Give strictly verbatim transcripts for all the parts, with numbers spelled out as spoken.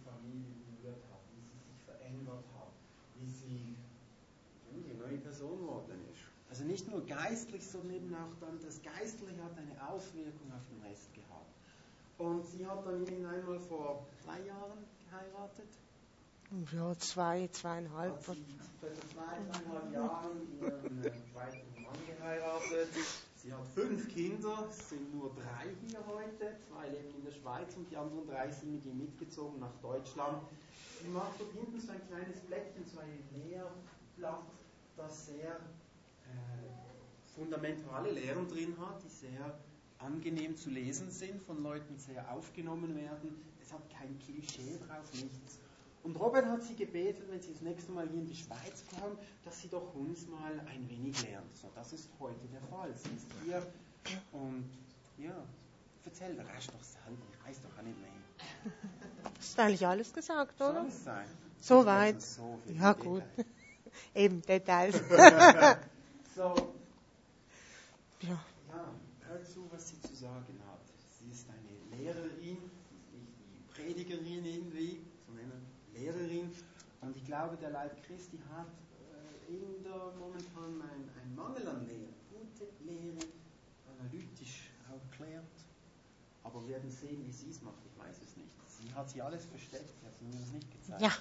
Familie berührt hat, wie sie sich verändert hat, wie sie eine neue Person geworden ist. Also nicht nur geistlich, sondern eben auch dann das Geistliche hat eine Auswirkung auf den Rest gehabt. Und sie hat dann ihn einmal vor drei Jahren geheiratet. Ja, zwei, zweieinhalb. Hat sie vor zwei, zweieinhalb Jahren ihren äh, zweiten Mann geheiratet. Sie hat fünf Kinder, es sind nur drei hier heute. Zwei leben in der Schweiz und die anderen drei sind mit ihm mitgezogen nach Deutschland. Sie macht dort hinten so ein kleines Blättchen, so ein Lehrblatt, das sehr äh, fundamentale Lehren drin hat, die sehr angenehm zu lesen sind, von Leuten sehr aufgenommen werden. Es hat kein Klischee drauf, nichts. Und Robert hat sie gebetet, wenn sie das nächste Mal hier in die Schweiz kommen, dass sie doch uns mal ein wenig lernt. So, das ist heute der Fall. Sie ist hier und ja, erzähl den Rest doch selber, ich weiß doch auch nicht mehr. Das ist eigentlich alles gesagt, oder? Soll es sein? So weit. So ja, gut. Eben, Details. so. Ja. Ja, hör zu, was sie zu sagen hat. Sie ist eine Lehrerin, sie ist nicht die Predigerin irgendwie, sondern Lehrerin. Und ich glaube, der Leib Christi hat äh, in der momentan einen, einen Mangel an Lehre. Gute Lehre, analytisch erklärt. Aber wir werden sehen, wie sie es macht. Ich weiß es nicht. Sie hat sie alles versteckt, sie hat mir das nicht gezeigt. Ja.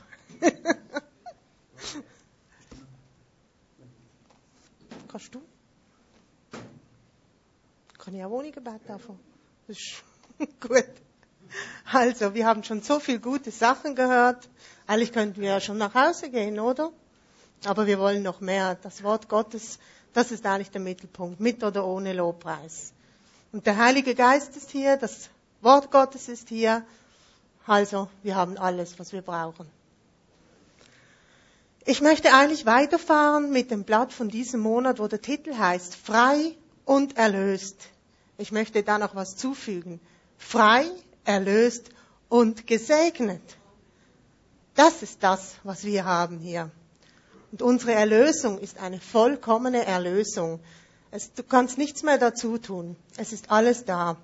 Kannst du? Kann ich auch ohne Gebet davon. Das ist gut. Also, wir haben schon so viele gute Sachen gehört. Eigentlich könnten wir ja schon nach Hause gehen, oder? Aber wir wollen noch mehr. Das Wort Gottes, das ist eigentlich der Mittelpunkt, mit oder ohne Lobpreis. Und der Heilige Geist ist hier, das Wort Gottes ist hier. Also, wir haben alles, was wir brauchen. Ich möchte eigentlich weiterfahren mit dem Blatt von diesem Monat, wo der Titel heißt Frei und erlöst. Ich möchte da noch was zufügen. Frei, erlöst und gesegnet. Das ist das, was wir haben hier. Und unsere Erlösung ist eine vollkommene Erlösung. Es, du kannst nichts mehr dazu tun. Es ist alles da.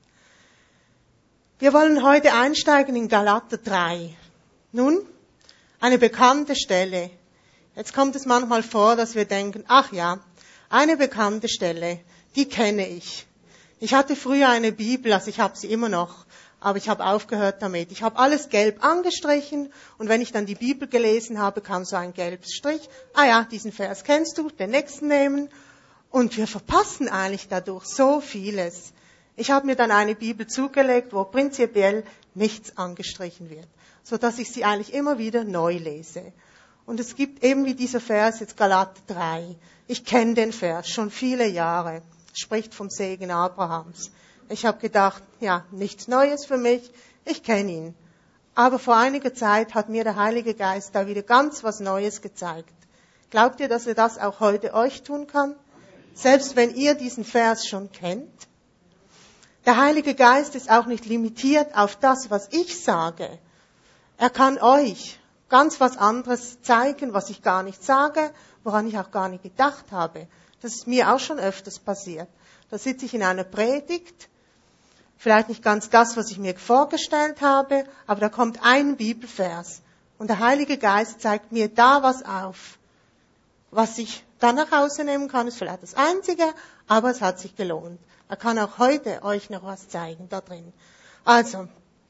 Wir wollen heute einsteigen in Galater drei. Nun, eine bekannte Stelle. Jetzt kommt es manchmal vor, dass wir denken, ach ja, eine bekannte Stelle, die kenne ich. Ich hatte früher eine Bibel, also ich habe sie immer noch, aber ich habe aufgehört damit. Ich habe alles gelb angestrichen und wenn ich dann die Bibel gelesen habe, kam so ein gelbes Strich. Ah ja, diesen Vers kennst du, den nächsten nehmen. Und wir verpassen eigentlich dadurch so vieles. Ich habe mir dann eine Bibel zugelegt, wo prinzipiell nichts angestrichen wird, sodass ich sie eigentlich immer wieder neu lese. Und es gibt eben wie dieser Vers, jetzt Galater drei. Ich kenne den Vers schon viele Jahre. Spricht vom Segen Abrahams. Ich habe gedacht, ja, nichts Neues für mich, ich kenne ihn. Aber vor einiger Zeit hat mir der Heilige Geist da wieder ganz was Neues gezeigt. Glaubt ihr, dass er das auch heute euch tun kann? Selbst wenn ihr diesen Vers schon kennt? Der Heilige Geist ist auch nicht limitiert auf das, was ich sage. Er kann euch ganz was anderes zeigen, was ich gar nicht sage, woran ich auch gar nicht gedacht habe. Das ist mir auch schon öfters passiert. Da sitze ich in einer Predigt, vielleicht nicht ganz das, was ich mir vorgestellt habe, aber da kommt ein Bibelvers und der Heilige Geist zeigt mir da was auf. Was ich dann nach Hause nehmen kann, ist vielleicht das Einzige, aber es hat sich gelohnt. Er kann auch heute euch noch was zeigen da drin. Also,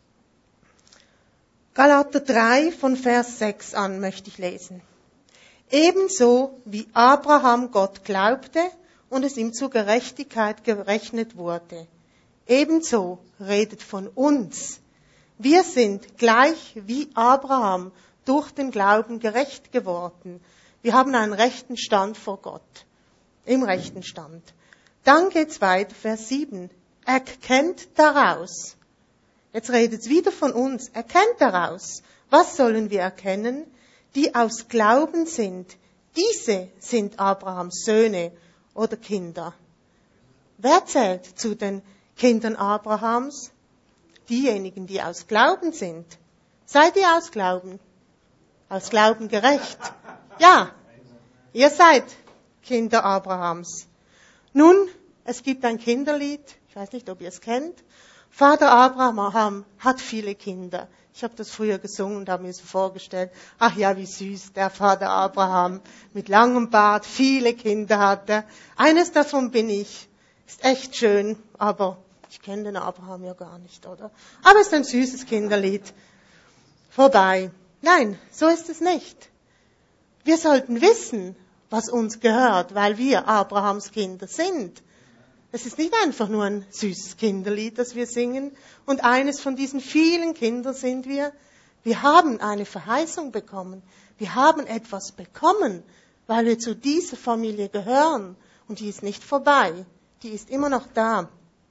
Galater drei von Vers sechs an möchte ich lesen. Ebenso wie Abraham Gott glaubte und es ihm zur Gerechtigkeit gerechnet wurde. Ebenso redet von uns. Wir sind gleich wie Abraham durch den Glauben gerecht geworden. Wir haben einen rechten Stand vor Gott. Im rechten Stand. Dann geht's weiter, Vers sieben. Erkennt daraus. Jetzt redet es wieder von uns. Erkennt daraus. Was sollen wir erkennen? Die aus Glauben sind. Diese sind Abrahams Söhne oder Kinder. Wer zählt zu den Kindern Abrahams? Diejenigen, die aus Glauben sind. Seid ihr aus Glauben? Aus Glauben gerecht? Ja, ihr seid Kinder Abrahams. Nun, es gibt ein Kinderlied, ich weiß nicht, ob ihr es kennt, Vater Abraham hat viele Kinder. Ich habe das früher gesungen und habe mir so vorgestellt, ach ja, wie süß der Vater Abraham mit langem Bart, viele Kinder hat er. Eines davon bin ich. Ist echt schön, aber ich kenne den Abraham ja gar nicht, oder? Aber es ist ein süßes Kinderlied. Vorbei. Nein, so ist es nicht. Wir sollten wissen, was uns gehört, weil wir Abrahams Kinder sind. Es ist nicht einfach nur ein süßes Kinderlied, das wir singen. Und eines von diesen vielen Kindern sind wir. Wir haben eine Verheißung bekommen. Wir haben etwas bekommen, weil wir zu dieser Familie gehören. Und die ist nicht vorbei. Die ist immer noch da.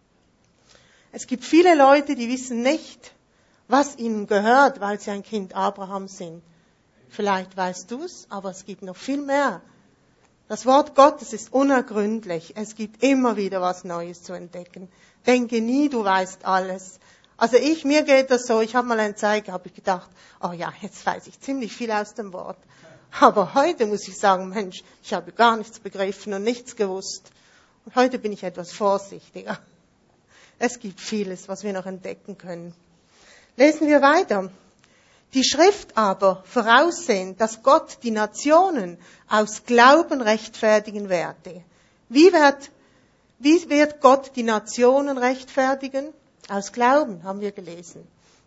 Es gibt viele Leute, die wissen nicht, was ihnen gehört, weil sie ein Kind Abrahams sind. Vielleicht weißt du es, aber es gibt noch viel mehr. Das Wort Gottes ist unergründlich. Es gibt immer wieder was Neues zu entdecken. Denke nie, du weißt alles. Also ich, mir geht das so, ich habe mal eine Zeit gehabt, ich gedacht, oh ja, jetzt weiß ich ziemlich viel aus dem Wort. Aber heute muss ich sagen, Mensch, ich habe gar nichts begriffen und nichts gewusst. Und heute bin ich etwas vorsichtiger. Es gibt vieles, was wir noch entdecken können. Lesen wir weiter. Die Schrift aber voraussehend, dass Gott die Nationen aus Glauben rechtfertigen werde. Wie wird, wie wird Gott die Nationen rechtfertigen? Aus Glauben, haben wir gelesen.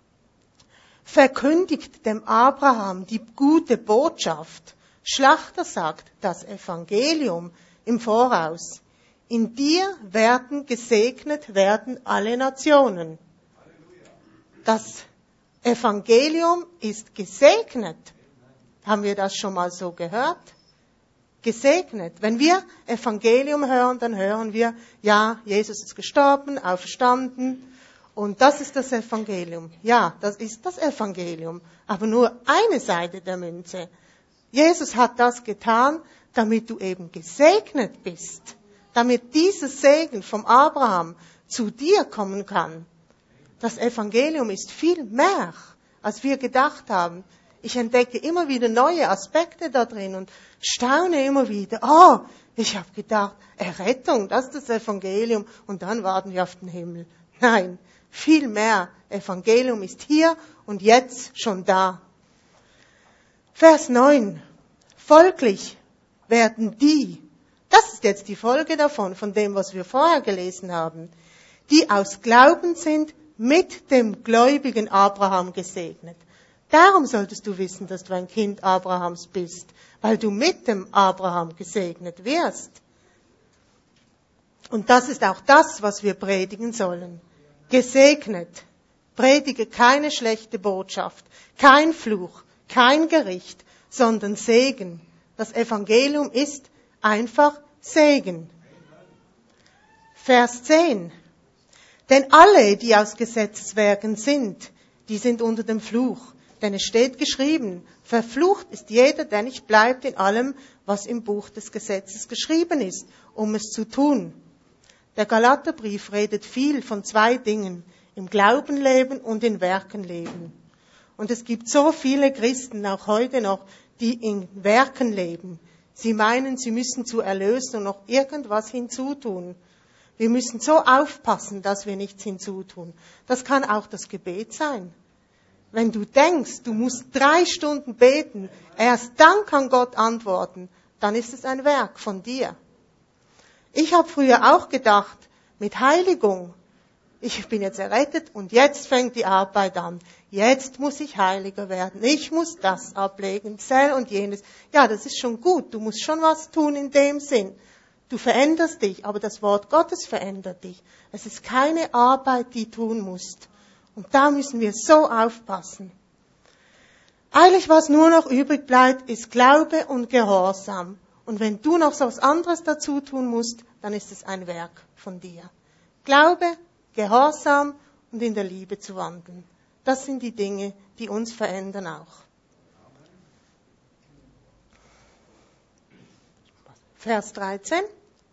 Verkündigt dem Abraham die gute Botschaft. Schlachter sagt das Evangelium im Voraus. In dir werden gesegnet werden alle Nationen. Das Evangelium ist gesegnet. Haben wir das schon mal so gehört? Gesegnet. Wenn wir Evangelium hören, dann hören wir, ja, Jesus ist gestorben, auferstanden. Und das ist das Evangelium. Ja, das ist das Evangelium. Aber nur eine Seite der Münze. Jesus hat das getan, damit du eben gesegnet bist. Damit dieser Segen vom Abraham zu dir kommen kann. Das Evangelium ist viel mehr, als wir gedacht haben. Ich entdecke immer wieder neue Aspekte da drin und staune immer wieder. Oh, ich habe gedacht, Errettung, das ist das Evangelium und dann warten wir auf den Himmel. Nein, viel mehr. Evangelium ist hier und jetzt schon da. Vers neun. Folglich werden die, das ist jetzt die Folge davon, von dem, was wir vorher gelesen haben, die aus Glauben sind, mit dem gläubigen Abraham gesegnet. Darum solltest du wissen, dass du ein Kind Abrahams bist, weil du mit dem Abraham gesegnet wirst. Und das ist auch das, was wir predigen sollen. Gesegnet. Predige keine schlechte Botschaft, kein Fluch, kein Gericht, sondern Segen. Das Evangelium ist einfach Segen. Vers zehn. Denn alle, die aus Gesetzeswerken sind, die sind unter dem Fluch. Denn es steht geschrieben, verflucht ist jeder, der nicht bleibt in allem, was im Buch des Gesetzes geschrieben ist, um es zu tun. Der Galaterbrief redet viel von zwei Dingen, im Glauben leben und in Werken leben. Und es gibt so viele Christen, auch heute noch, die in Werken leben. Sie meinen, sie müssen zur Erlösung noch irgendwas hinzutun. Wir müssen so aufpassen, dass wir nichts hinzutun. Das kann auch das Gebet sein. Wenn du denkst, du musst drei Stunden beten, erst dann kann Gott antworten, dann ist es ein Werk von dir. Ich habe früher auch gedacht, mit Heiligung, ich bin jetzt errettet und jetzt fängt die Arbeit an. Jetzt muss ich heiliger werden. Ich muss das ablegen, zell und jenes. Ja, das ist schon gut. Du musst schon was tun in dem Sinn. Du veränderst dich, aber das Wort Gottes verändert dich. Es ist keine Arbeit, die du tun musst. Und da müssen wir so aufpassen. Eigentlich, was nur noch übrig bleibt, ist Glaube und Gehorsam. Und wenn du noch so was anderes dazu tun musst, dann ist es ein Werk von dir. Glaube, Gehorsam und in der Liebe zu wandeln. Das sind die Dinge, die uns verändern auch. Vers dreizehn.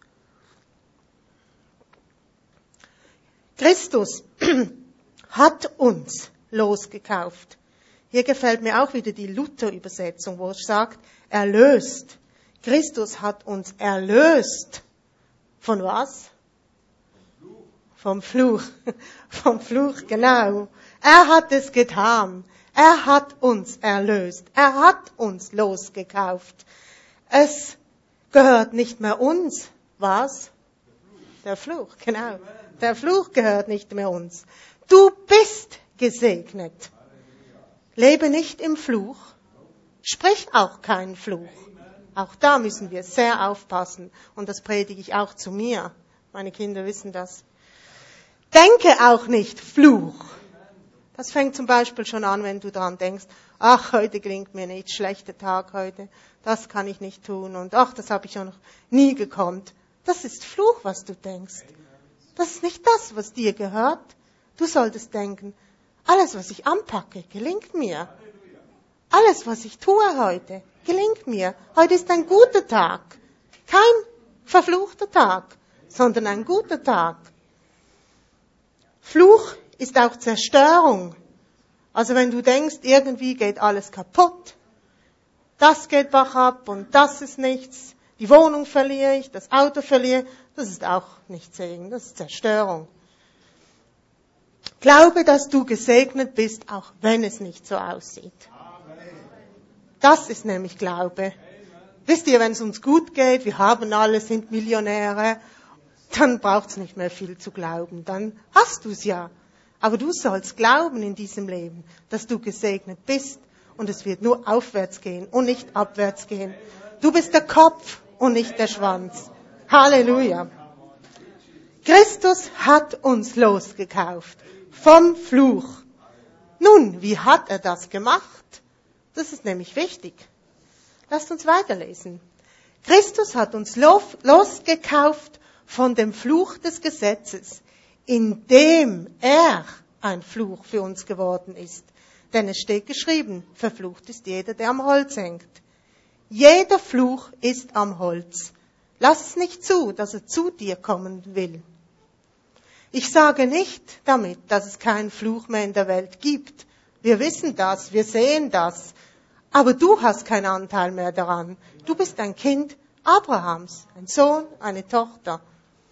Christus hat uns losgekauft. Hier gefällt mir auch wieder die Luther-Übersetzung, wo es sagt, erlöst. Christus hat uns erlöst. Von was? vom Fluch, vom Fluch, genau. Er hat es getan. Er hat uns erlöst. Er hat uns losgekauft. Es gehört nicht mehr uns. Was? Der Fluch, genau. Der Fluch gehört nicht mehr uns. Du bist gesegnet. Lebe nicht im Fluch. Sprich auch keinen Fluch. Auch da müssen wir sehr aufpassen. Und das predige ich auch zu mir. Meine Kinder wissen das. Denke auch nicht Fluch. Das fängt zum Beispiel schon an, wenn du daran denkst, ach, heute gelingt mir nicht, schlechter Tag heute, das kann ich nicht tun und ach, das habe ich ja noch nie gekonnt. Das ist Fluch, was du denkst. Das ist nicht das, was dir gehört. Du solltest denken, alles, was ich anpacke, gelingt mir. Alles, was ich tue heute, gelingt mir. Heute ist ein guter Tag. Kein verfluchter Tag, sondern ein guter Tag. Fluch ist auch Zerstörung. Also wenn du denkst, irgendwie geht alles kaputt, das geht bach ab und das ist nichts, die Wohnung verliere ich, das Auto verliere, das ist auch nicht Segen, das ist Zerstörung. Glaube, dass du gesegnet bist, auch wenn es nicht so aussieht. Das ist nämlich Glaube. Wisst ihr, wenn es uns gut geht, wir haben alles, sind Millionäre, dann braucht es nicht mehr viel zu glauben, dann hast du es ja. Aber du sollst glauben in diesem Leben, dass du gesegnet bist und es wird nur aufwärts gehen und nicht abwärts gehen. Du bist der Kopf und nicht der Schwanz. Halleluja. Christus hat uns losgekauft vom Fluch. Nun, wie hat er das gemacht? Das ist nämlich wichtig. Lasst uns weiterlesen. Christus hat uns losgekauft von dem Fluch des Gesetzes, indem er ein Fluch für uns geworden ist. Denn es steht geschrieben, verflucht ist jeder, der am Holz hängt. Jeder Fluch ist am Holz. Lass es nicht zu, dass er zu dir kommen will. Ich sage nicht damit, dass es keinen Fluch mehr in der Welt gibt. Wir wissen das, wir sehen das. Aber du hast keinen Anteil mehr daran. Du bist ein Kind Abrahams, ein Sohn, eine Tochter.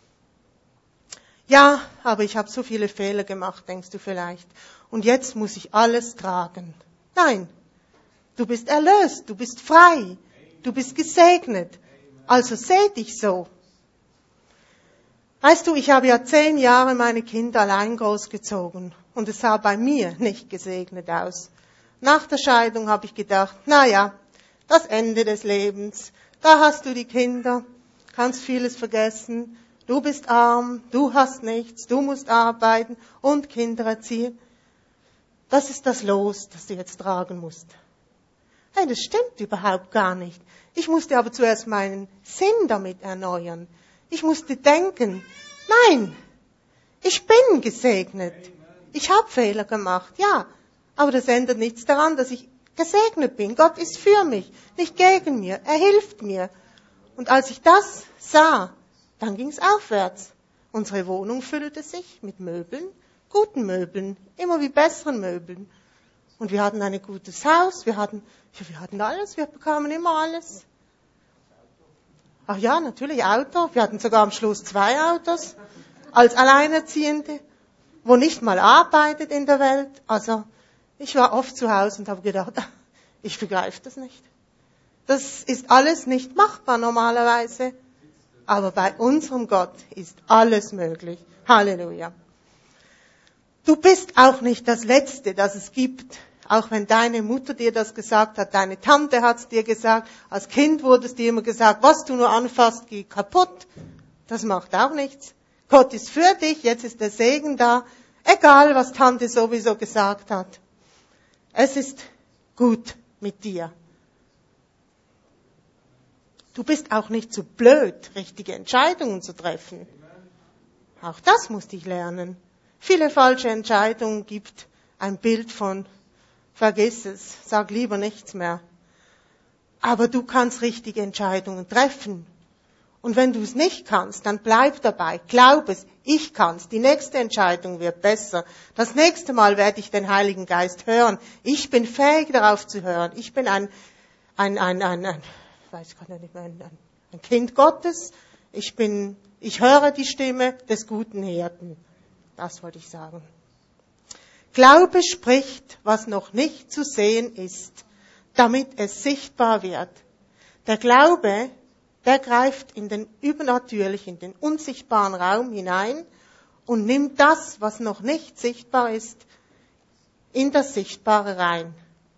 Ja, aber ich habe so viele Fehler gemacht, denkst du vielleicht. Und jetzt muss ich alles tragen. Nein, du bist erlöst, du bist frei, du bist gesegnet. Also seh dich so. Weißt du, ich habe ja zehn Jahre meine Kinder allein großgezogen und es sah bei mir nicht gesegnet aus. Nach der Scheidung habe ich gedacht, na ja, das Ende des Lebens, da hast du die Kinder, kannst vieles vergessen. Du bist arm, du hast nichts, du musst arbeiten und Kinder erziehen. Das ist das Los, das du jetzt tragen musst. Hey, das stimmt überhaupt gar nicht. Ich musste aber zuerst meinen Sinn damit erneuern. Ich musste denken, nein, ich bin gesegnet. Ich habe Fehler gemacht, ja, aber das ändert nichts daran, dass ich gesegnet bin. Gott ist für mich, nicht gegen mir, er hilft mir. Und als ich das sah, dann ging es aufwärts. Unsere Wohnung füllte sich mit Möbeln, guten Möbeln, immer wie besseren Möbeln. Und wir hatten ein gutes Haus, wir hatten, ja, wir hatten alles, wir bekamen immer alles. Ach ja, natürlich Auto, wir hatten sogar am Schluss zwei Autos, als Alleinerziehende, wo nicht mal arbeitet in der Welt. Also ich war oft zu Hause und habe gedacht, ich begreife das nicht. Das ist alles nicht machbar normalerweise. Aber bei unserem Gott ist alles möglich. Halleluja. Du bist auch nicht das Letzte, das es gibt. Auch wenn deine Mutter dir das gesagt hat, deine Tante hat es dir gesagt, als Kind wurde es dir immer gesagt, was du nur anfasst, geht kaputt. Das macht auch nichts. Gott ist für dich, jetzt ist der Segen da, egal was Tante sowieso gesagt hat. Es ist gut mit dir. Du bist auch nicht zu blöd, richtige Entscheidungen zu treffen. Auch das musste ich lernen. Viele falsche Entscheidungen gibt ein Bild von, vergiss es, sag lieber nichts mehr. Aber du kannst richtige Entscheidungen treffen. Und wenn du es nicht kannst, dann bleib dabei. Glaub es, ich kann's. Die nächste Entscheidung wird besser. Das nächste Mal werde ich den Heiligen Geist hören. Ich bin fähig, darauf zu hören. Ich bin ein, ein, ein, ein, ein weiß ich gar nicht mehr, ein, ein Kind Gottes. Ich bin, ich höre die Stimme des guten Hirten. Das wollte ich sagen. Glaube spricht, was noch nicht zu sehen ist, damit es sichtbar wird. Der Glaube, der greift in den übernatürlichen, in den unsichtbaren Raum hinein und nimmt das, was noch nicht sichtbar ist, in das Sichtbare rein.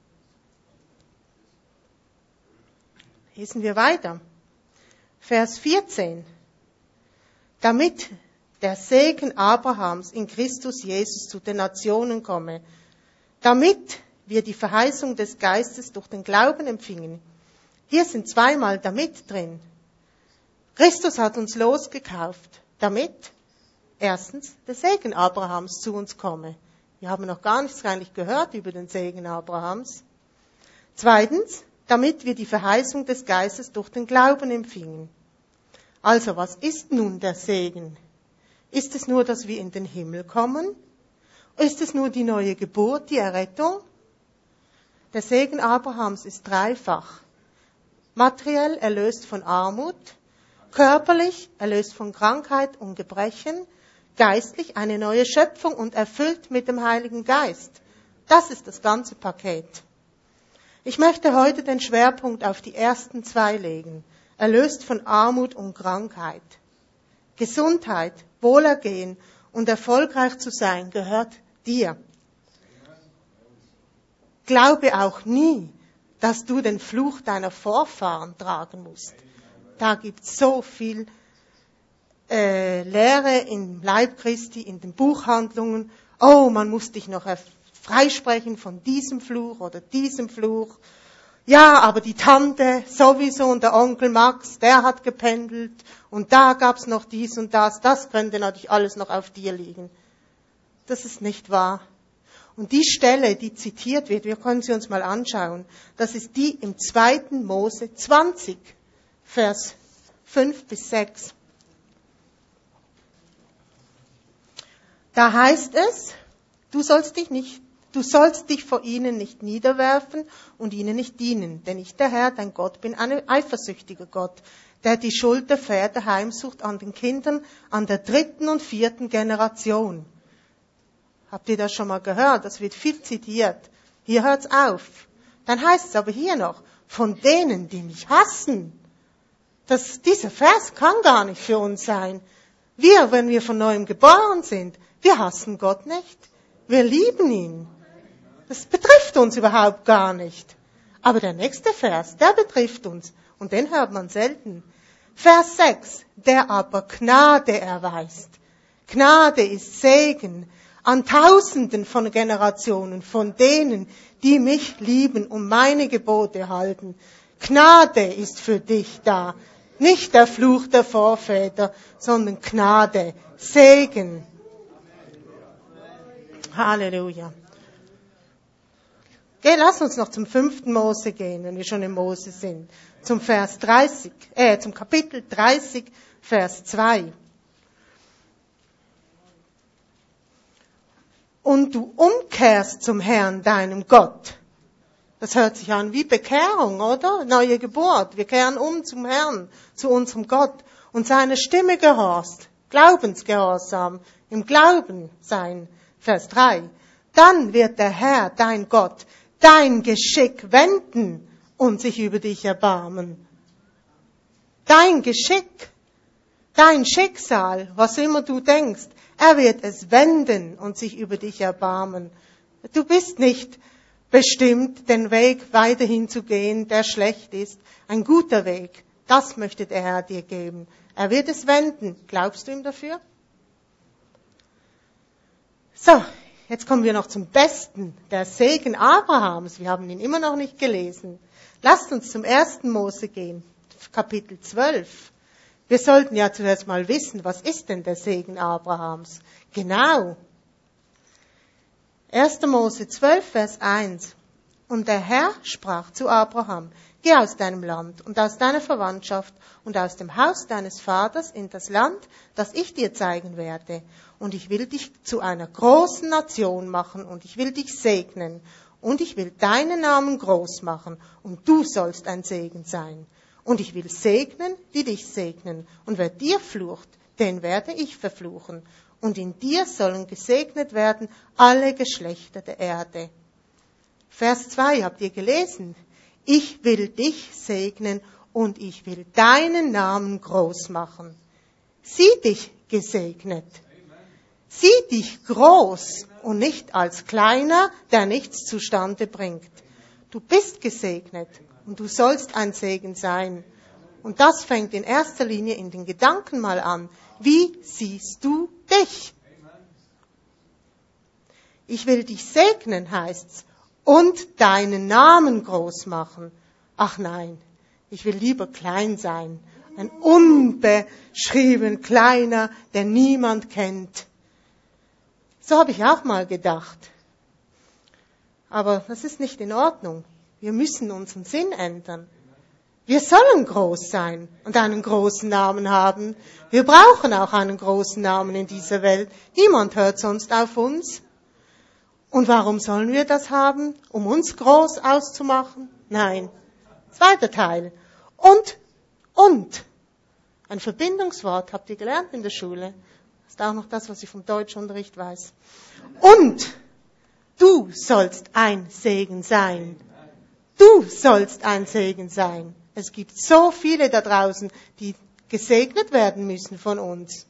Lesen wir weiter. Vers vierzehn. Damit der Segen Abrahams in Christus Jesus zu den Nationen komme, damit wir die Verheißung des Geistes durch den Glauben empfingen. Hier sind zweimal damit drin. Christus hat uns losgekauft, damit erstens der Segen Abrahams zu uns komme. Wir haben noch gar nichts eigentlich gehört über den Segen Abrahams. Zweitens, damit wir die Verheißung des Geistes durch den Glauben empfingen. Also, was ist nun der Segen? Ist es nur, dass wir in den Himmel kommen? Ist es nur die neue Geburt, die Errettung? Der Segen Abrahams ist dreifach. Materiell erlöst von Armut, körperlich erlöst von Krankheit und Gebrechen, geistlich eine neue Schöpfung und erfüllt mit dem Heiligen Geist. Das ist das ganze Paket. Ich möchte heute den Schwerpunkt auf die ersten zwei legen. Erlöst von Armut und Krankheit. Gesundheit, Wohlergehen und erfolgreich zu sein gehört dir. Glaube auch nie, dass du den Fluch deiner Vorfahren tragen musst. Da gibt es so viel äh, Lehre im Leib Christi, in den Buchhandlungen. Oh, man muss dich noch freisprechen von diesem Fluch oder diesem Fluch. Ja, aber die Tante sowieso und der Onkel Max, der hat gependelt und da gab's noch dies und das. Das könnte natürlich alles noch auf dir liegen. Das ist nicht wahr. Und die Stelle, die zitiert wird, wir können sie uns mal anschauen, das ist die im zweiten Mose zwanzig, Vers fünf bis sechs. Da heißt es, du sollst dich nicht, du sollst dich vor ihnen nicht niederwerfen und ihnen nicht dienen, denn ich, der Herr, dein Gott, bin ein eifersüchtiger Gott, der die Schuld der Väter heimsucht an den Kindern, an der dritten und vierten Generation. Habt ihr das schon mal gehört? Das wird viel zitiert. Hier hört's auf. Dann heißt es aber hier noch, von denen, die mich hassen. Das, dieser Vers kann gar nicht für uns sein. Wir, wenn wir von neuem geboren sind, wir hassen Gott nicht. Wir lieben ihn. Das betrifft uns überhaupt gar nicht. Aber der nächste Vers, der betrifft uns. Und den hört man selten. Vers sechs, der aber Gnade erweist. Gnade ist Segen an Tausenden von Generationen, von denen, die mich lieben und meine Gebote halten. Gnade ist für dich da. Nicht der Fluch der Vorväter, sondern Gnade, Segen. Halleluja. Okay, lass uns noch zum fünften Mose gehen, wenn wir schon im Mose sind. Zum Vers dreißig, äh, zum Kapitel dreißig, Vers zwei. Und du umkehrst zum Herrn, deinem Gott. Das hört sich an wie Bekehrung, oder? Neue Geburt. Wir kehren um zum Herrn, zu unserem Gott. Und seine Stimme gehorchst. Glaubensgehorsam. Im Glauben sein. Vers drei. Dann wird der Herr, dein Gott, dein Geschick wenden und sich über dich erbarmen. Dein Geschick, dein Schicksal, was immer du denkst, er wird es wenden und sich über dich erbarmen. Du bist nicht bestimmt, den Weg weiterhin zu gehen, der schlecht ist. Ein guter Weg, das möchte der Herr dir geben. Er wird es wenden. Glaubst du ihm dafür? So, jetzt kommen wir noch zum Besten, der Segen Abrahams. Wir haben ihn immer noch nicht gelesen. Lasst uns zum ersten Mose gehen, Kapitel zwölf. Wir sollten ja zuerst mal wissen, was ist denn der Segen Abrahams? Genau. erster Mose zwölf, Vers eins. Und der Herr sprach zu Abraham, geh aus deinem Land und aus deiner Verwandtschaft und aus dem Haus deines Vaters in das Land, das ich dir zeigen werde. Und ich will dich zu einer großen Nation machen und ich will dich segnen. Und ich will deinen Namen groß machen und du sollst ein Segen sein. Und ich will segnen, die dich segnen. Und wer dir flucht, den werde ich verfluchen. und in dir sollen gesegnet werden alle Geschlechter der Erde. Vers zwei habt ihr gelesen. Ich will dich segnen und ich will deinen Namen groß machen. Sieh dich gesegnet. Sieh dich groß und nicht als Kleiner, der nichts zustande bringt. Du bist gesegnet und du sollst ein Segen sein. Und das fängt in erster Linie in den Gedanken mal an. Wie siehst du dich? Ich will dich segnen, heißt's, und deinen Namen groß machen. Ach nein, ich will lieber klein sein. Ein unbeschrieben kleiner, der niemand kennt. So habe ich auch mal gedacht. Aber das ist nicht in Ordnung. Wir müssen unseren Sinn ändern. Wir sollen groß sein und einen großen Namen haben. Wir brauchen auch einen großen Namen in dieser Welt. Niemand hört sonst auf uns. Und warum sollen wir das haben? Um uns groß auszumachen? Nein. Zweiter Teil. Und, und. Ein Verbindungswort habt ihr gelernt in der Schule. Das ist auch noch das, was ich vom Deutschunterricht weiß. Und du sollst ein Segen sein. Du sollst ein Segen sein. Es gibt so viele da draußen, die gesegnet werden müssen von uns.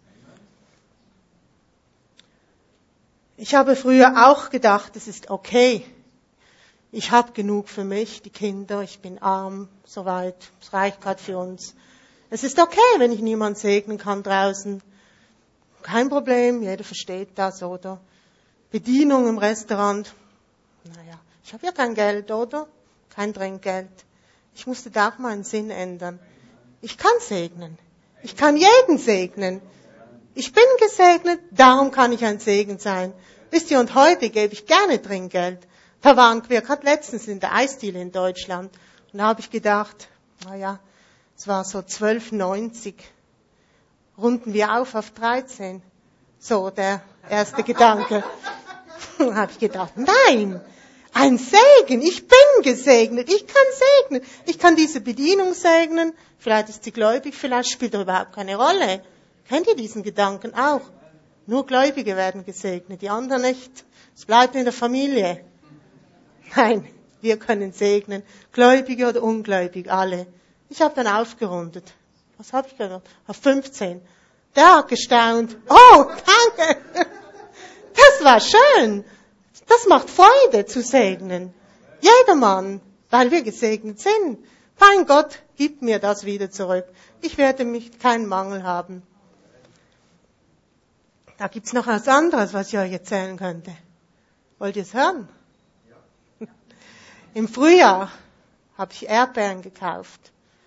Ich habe früher auch gedacht, es ist okay. Ich habe genug für mich, die Kinder, ich bin arm, soweit, es reicht gerade für uns. Es ist okay, wenn ich niemand segnen kann draußen. Kein Problem, jeder versteht das, oder? Bedienung im Restaurant. Naja, ich habe ja kein Geld, oder? Kein Trinkgeld. Ich musste da auch meinen Sinn ändern. Ich kann segnen. Ich kann jeden segnen. Ich bin gesegnet, darum kann ich ein Segen sein. Wisst ihr, und heute gebe ich gerne Trinkgeld. Da waren wir gerade letztens in der Eisdiele in Deutschland. Und da habe ich gedacht, naja, es war so zwölf neunzig. Runden wir auf auf dreizehn. So, der erste Gedanke. Da habe ich gedacht, nein, ein Segen, ich bin gesegnet, ich kann segnen. Ich kann diese Bedienung segnen, vielleicht ist sie gläubig, vielleicht spielt er überhaupt keine Rolle. Kennt ihr diesen Gedanken auch? Nur Gläubige werden gesegnet, die anderen nicht. Es bleibt in der Familie. Nein, wir können segnen, Gläubige oder Ungläubige, alle. Ich habe dann aufgerundet. Was habe ich gesagt? Auf fünfzehn. Der hat gestaunt. Oh, danke. Das war schön. Das macht Freude zu segnen. Jedermann, weil wir gesegnet sind. Mein Gott, gib mir das wieder zurück. Ich werde mich keinen Mangel haben. Da gibt's noch was anderes, was ich euch erzählen könnte. Wollt ihr es hören? Ja. Im Frühjahr habe ich Erdbeeren gekauft.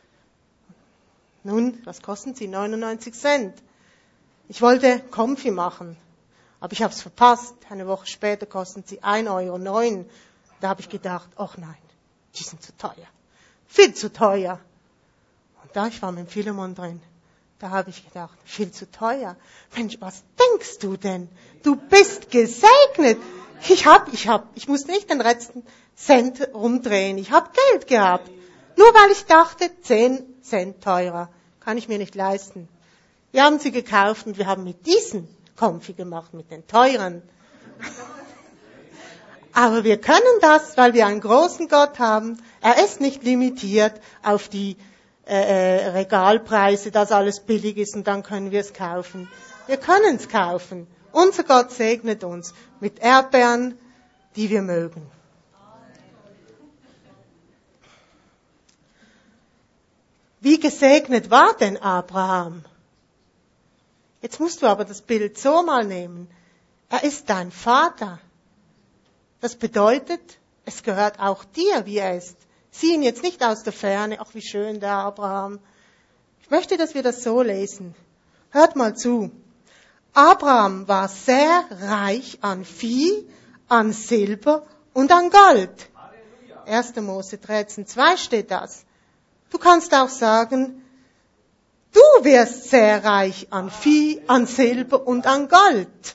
Nun, was kosten sie? neunundneunzig Cent. Ich wollte Konfi machen, aber ich habe es verpasst. Eine Woche später kosten sie ein Euro neun. Da habe ich gedacht, ach nein, die sind zu teuer. Viel zu teuer. Und da, ich war mit dem Philemon drin, da habe ich gedacht, viel zu teuer. Mensch, was denkst du denn? Du bist gesegnet. Ich hab, ich hab, ich musste nicht den letzten Cent rumdrehen. Ich habe Geld gehabt. Nur weil ich dachte, zehn Cent teurer. Kann ich mir nicht leisten. Wir haben sie gekauft und wir haben mit diesen Konfi gemacht, mit den teuren. Aber wir können das, weil wir einen großen Gott haben. Er ist nicht limitiert auf die äh, Regalpreise, dass alles billig ist und dann können wir es kaufen. Wir können es kaufen. Unser Gott segnet uns mit Erdbeeren, die wir mögen. Wie gesegnet war denn Abraham? Jetzt musst du aber das Bild so mal nehmen. Er ist dein Vater. Das bedeutet, es gehört auch dir, wie er ist. Sieh ihn jetzt nicht aus der Ferne. Ach, wie schön der Abraham. Ich möchte, dass wir das so lesen. Hört mal zu. Abraham war sehr reich an Vieh, an Silber und an Gold. erster Mose dreizehn zwei steht das. Du kannst auch sagen, du wirst sehr reich an Vieh, an Silber und an Gold.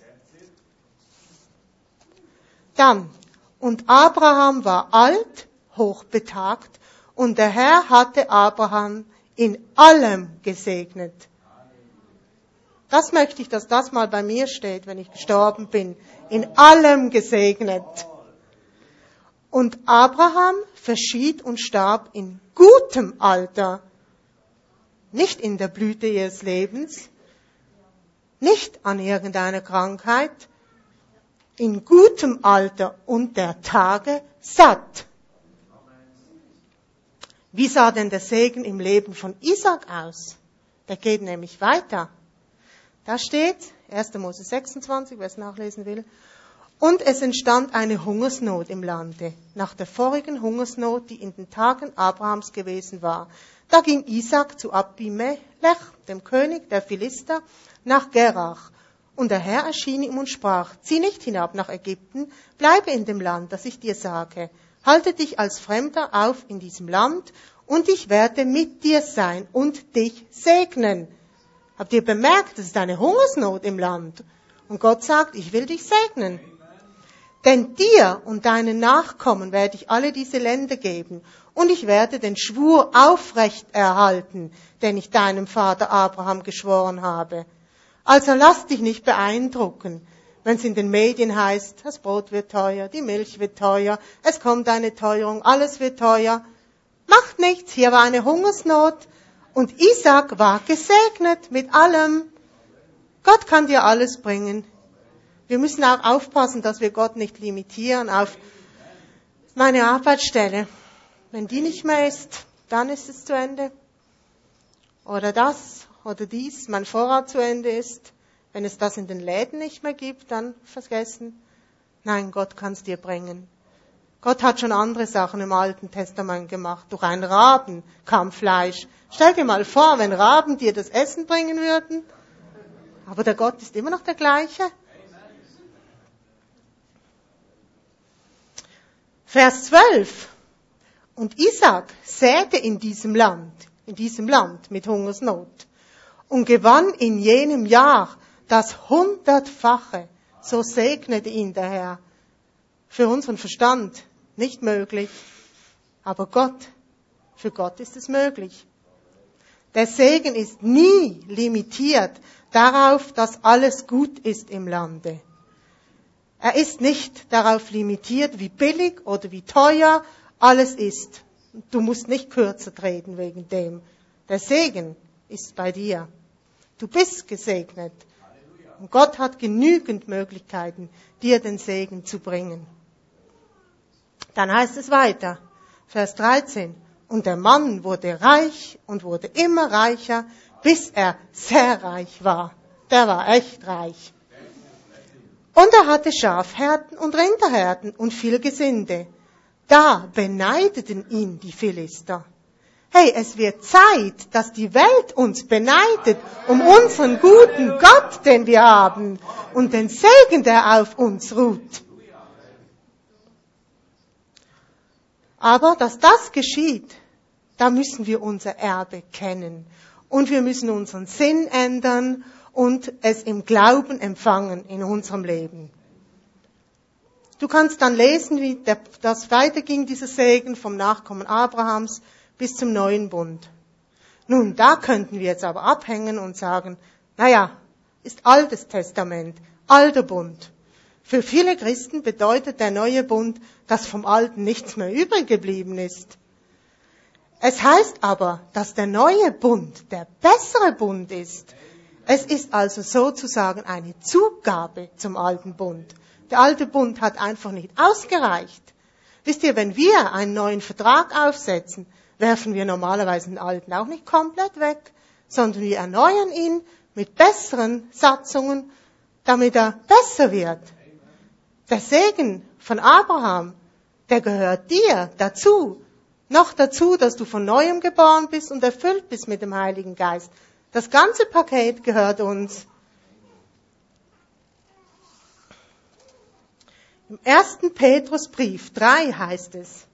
Dann, und Abraham war alt, hochbetagt, und der Herr hatte Abraham in allem gesegnet. Das möchte ich, dass das mal bei mir steht, wenn ich gestorben bin. In allem gesegnet. Und Abraham verschied und starb in gutem Alter. Nicht in der Blüte ihres Lebens. Nicht an irgendeiner Krankheit. In gutem Alter und der Tage satt. Wie sah denn der Segen im Leben von Isaac aus? Der geht nämlich weiter. Da steht, erster Mose sechsundzwanzig, wer es nachlesen will. Und es entstand eine Hungersnot im Lande, nach der vorigen Hungersnot, die in den Tagen Abrahams gewesen war. Da ging Isaac zu Abimelech, dem König der Philister, nach Gerach. Und der Herr erschien ihm und sprach, zieh nicht hinab nach Ägypten, bleibe in dem Land, das ich dir sage. Halte dich als Fremder auf in diesem Land, und ich werde mit dir sein und dich segnen. Habt ihr bemerkt, es ist eine Hungersnot im Land? Und Gott sagt, ich will dich segnen. Denn dir und deinen Nachkommen werde ich alle diese Länder geben, und ich werde den Schwur aufrecht erhalten, den ich deinem Vater Abraham geschworen habe. Also lass dich nicht beeindrucken, wenn es in den Medien heißt, das Brot wird teuer, die Milch wird teuer, es kommt eine Teuerung, alles wird teuer. Macht nichts, hier war eine Hungersnot und Isaac war gesegnet mit allem. Gott kann dir alles bringen. Wir müssen auch aufpassen, dass wir Gott nicht limitieren auf meine Arbeitsstelle. Wenn die nicht mehr ist, dann ist es zu Ende. Oder das oder dies, mein Vorrat zu Ende ist. Wenn es das in den Läden nicht mehr gibt, dann vergessen. Nein, Gott kann es dir bringen. Gott hat schon andere Sachen im Alten Testament gemacht. Durch einen Raben kam Fleisch. Stell dir mal vor, wenn Raben dir das Essen bringen würden. Aber der Gott ist immer noch der gleiche. Vers zwölf. Und Isaac säte in diesem Land, in diesem Land mit Hungersnot und gewann in jenem Jahr das Hundertfache. So segnete ihn der Herr. Für unseren Verstand nicht möglich, aber Gott, für Gott ist es möglich. Der Segen ist nie limitiert darauf, dass alles gut ist im Lande. Er ist nicht darauf limitiert, wie billig oder wie teuer alles ist. Du musst nicht kürzer treten wegen dem. Der Segen ist bei dir. Du bist gesegnet. Und Gott hat genügend Möglichkeiten, dir den Segen zu bringen. Dann heißt es weiter, Vers dreizehn. Und der Mann wurde reich und wurde immer reicher, bis er sehr reich war. Der war echt reich. Und er hatte Schafherden und Rinderherden und viel Gesinde. Da beneideten ihn die Philister. Hey, es wird Zeit, dass die Welt uns beneidet um unseren guten Gott, den wir haben, und den Segen, der auf uns ruht. Aber dass das geschieht, da müssen wir unser Erbe kennen. Und wir müssen unseren Sinn ändern und es im Glauben empfangen in unserem Leben. Du kannst dann lesen, wie der, das weiterging, dieser Segen vom Nachkommen Abrahams bis zum neuen Bund. Nun, da könnten wir jetzt aber abhängen und sagen, naja, ist Altes Testament, alter Bund. Für viele Christen bedeutet der neue Bund, dass vom Alten nichts mehr übrig geblieben ist. Es heißt aber, dass der neue Bund der bessere Bund ist. Es ist also sozusagen eine Zugabe zum alten Bund. Der alte Bund hat einfach nicht ausgereicht. Wisst ihr, wenn wir einen neuen Vertrag aufsetzen, werfen wir normalerweise den alten auch nicht komplett weg, sondern wir erneuern ihn mit besseren Satzungen, damit er besser wird. Der Segen von Abraham, der gehört dir dazu. Noch dazu, dass du von Neuem geboren bist und erfüllt bist mit dem Heiligen Geist. Das ganze Paket gehört uns. Im ersten Petrusbrief drei heißt es,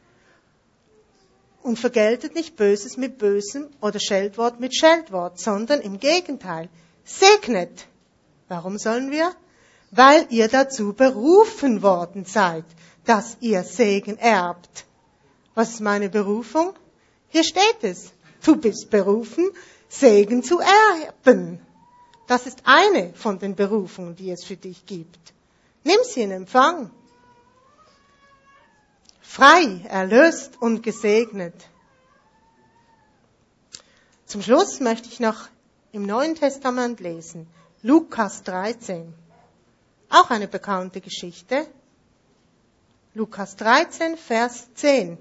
und vergeltet nicht Böses mit Bösem oder Scheldwort mit Scheldwort, sondern im Gegenteil, segnet. Warum sollen wir? Weil ihr dazu berufen worden seid, dass ihr Segen erbt. Was ist meine Berufung? Hier steht es. Du bist berufen, Segen zu erben. Das ist eine von den Berufungen, die es für dich gibt. Nimm sie in Empfang. Frei, erlöst und gesegnet. Zum Schluss möchte ich noch im Neuen Testament lesen. Lukas dreizehn. Auch eine bekannte Geschichte. Lukas dreizehn, Vers zehn.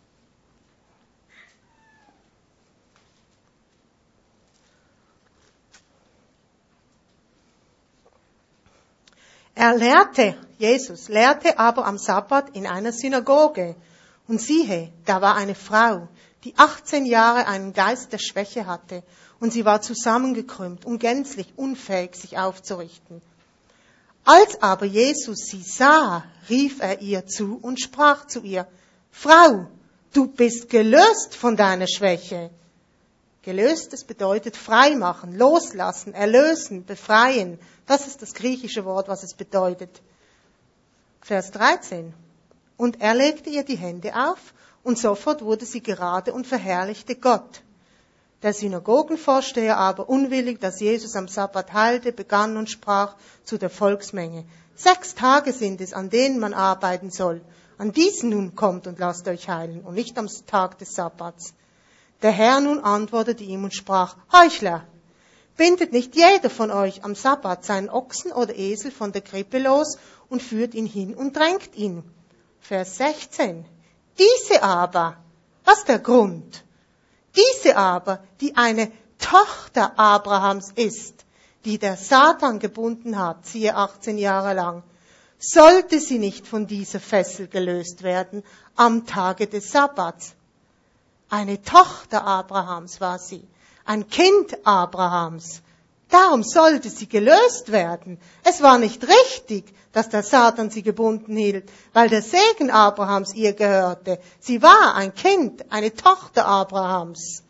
Er lehrte, Jesus lehrte aber am Sabbat in einer Synagoge. Und siehe, da war eine Frau, die achtzehn Jahre einen Geist der Schwäche hatte. Und sie war zusammengekrümmt und gänzlich unfähig, sich aufzurichten. Als aber Jesus sie sah, rief er ihr zu und sprach zu ihr, Frau, du bist gelöst von deiner Schwäche. Gelöst, das bedeutet frei machen, loslassen, erlösen, befreien. Das ist das griechische Wort, was es bedeutet. Vers dreizehn. Und er legte ihr die Hände auf und sofort wurde sie gerade und verherrlichte Gott. Der Synagogenvorsteher aber, unwillig, dass Jesus am Sabbat heilte, begann und sprach zu der Volksmenge, sechs Tage sind es, an denen man arbeiten soll. An diesen nun kommt und lasst euch heilen und nicht am Tag des Sabbats. Der Herr nun antwortete ihm und sprach, Heuchler, bindet nicht jeder von euch am Sabbat seinen Ochsen oder Esel von der Krippe los und führt ihn hin und drängt ihn. Vers sechzehn. Diese aber, was ist der Grund? Diese aber, die eine Tochter Abrahams ist, die der Satan gebunden hat, siehe achtzehn Jahre lang, sollte sie nicht von dieser Fessel gelöst werden am Tage des Sabbats. Eine Tochter Abrahams war sie, ein Kind Abrahams. Darum sollte sie gelöst werden. Es war nicht richtig, dass der Satan sie gebunden hielt, weil der Segen Abrahams ihr gehörte. Sie war ein Kind, eine Tochter Abrahams.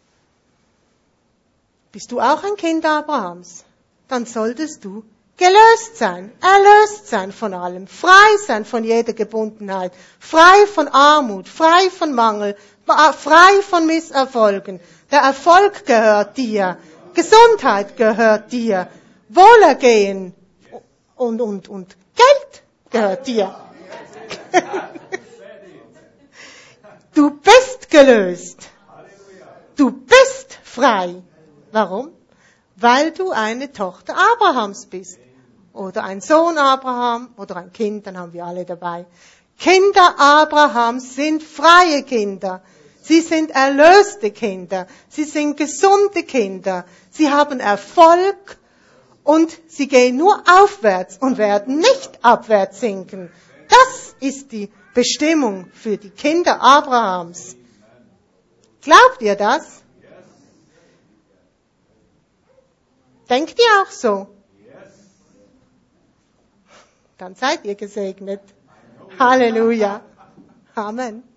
Bist du auch ein Kind Abrahams? Dann solltest du gelöst sein, erlöst sein von allem, frei sein von jeder Gebundenheit, frei von Armut, frei von Mangel, frei von Misserfolgen. Der Erfolg gehört dir, Gesundheit gehört dir, Wohlergehen und, und, und Geld gehört dir. Du bist gelöst. Du bist frei. Warum? Weil du eine Tochter Abrahams bist. Oder ein Sohn Abraham oder ein Kind, dann haben wir alle dabei. Kinder Abrahams sind freie Kinder. Sie sind erlöste Kinder. Sie sind gesunde Kinder. Sie haben Erfolg und sie gehen nur aufwärts und werden nicht abwärts sinken. Das ist die Bestimmung für die Kinder Abrahams. Glaubt ihr das? Denkt ihr auch so? Dann seid ihr gesegnet. Halleluja. Amen.